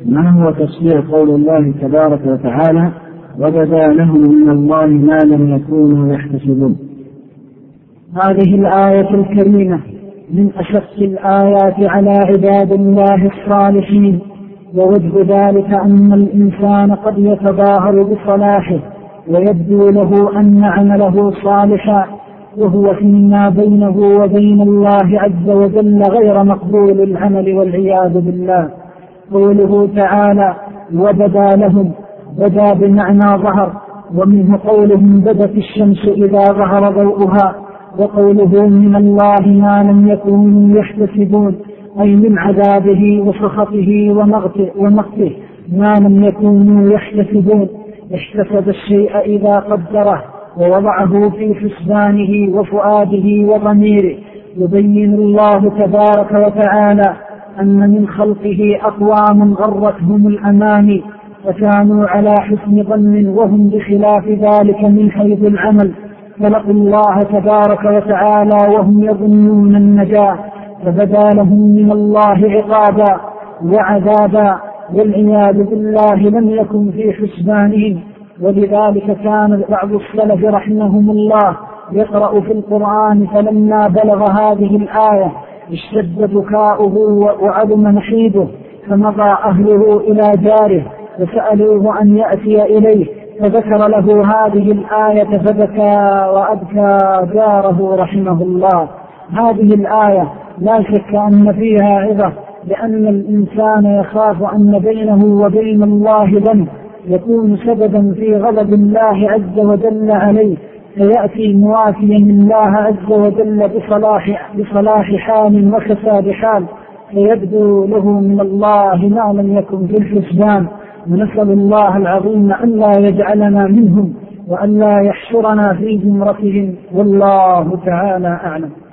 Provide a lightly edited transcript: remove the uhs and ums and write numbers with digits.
ما هو تفسير قول الله تبارك وتعالى وبدا لهم من الله ما لم يكونوا يحتسبون؟ هذه الآية الكريمة من أشق الآيات على عباد الله الصالحين، ووجه ذلك أن الإنسان قد يتظاهر بصلاحه ويبدو له أن عمله صالحا، وهو فيما بينه وبين الله عز وجل غير مقبول العمل والعياذ بالله. قوله تعالى وبدا لهم، بدا بمعنى ظهر، ومنه قولهم بدت الشمس إذا ظهر ضوءها، وقوله من الله ما لم يكونوا يحتسبون أي من عذابه وسخطه ومقته ما لم يكونوا يحتسبون. احتسب الشيء إذا قدره ووضعه في حسبانه وفؤاده وضميره. يبين الله تبارك وتعالى أن من خلقه أقوام غرتهم الأماني فكانوا على حسن ظن وهم بخلاف ذلك من حيث العمل، فلقوا الله تبارك وتعالى وهم يظنون النجاة، فبدا لهم من الله عقابا وعذابا والعياذ بالله لم يكن في حسبانهم. ولذلك كان بعض السلف رحمهم الله يقرأ في القرآن فلما بلغ هذه الآية اشتد بكاؤه وعظم نحيبه، فمضى أهله إلى جاره وسألوه أن يأتي إليه فذكر له هذه الآية فبكى وأبكى جاره رحمه الله. هذه الآية لا شك أن فيها عظة، لأن الإنسان يخاف أن بينه وبين الله ذنب يكون سببا في غضب الله عز وجل عليه، فيأتي موافيا الله عز وجل بصلاح حال وفساد حال، فيبدو له من الله ما لم يكن في الحسبان. ونسأل الله العظيم أن لا يجعلنا منهم وأن لا يحشرنا في زمرتهم، والله تعالى أعلم.